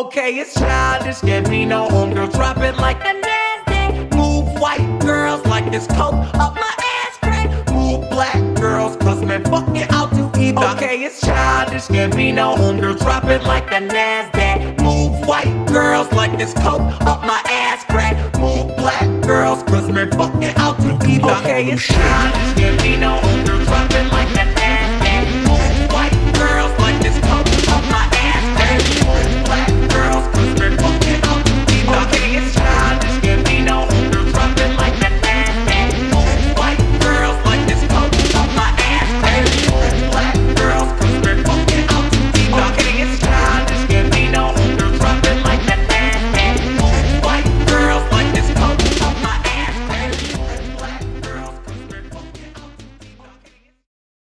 Okay, it's childish, get me no homegirl, drop it like a NASDAQ. Move white girls like it's coke up my ass crack. Move black girls, cause man, fuck it, I'll do either. Okay, it's childish, get me no homegirl, drop it like a NASDAQ. Move white girls like it's coke up my ass crack. Move black girls, cause man, fuck it, I'll do either. Okay, it's childish, get me no homegirl.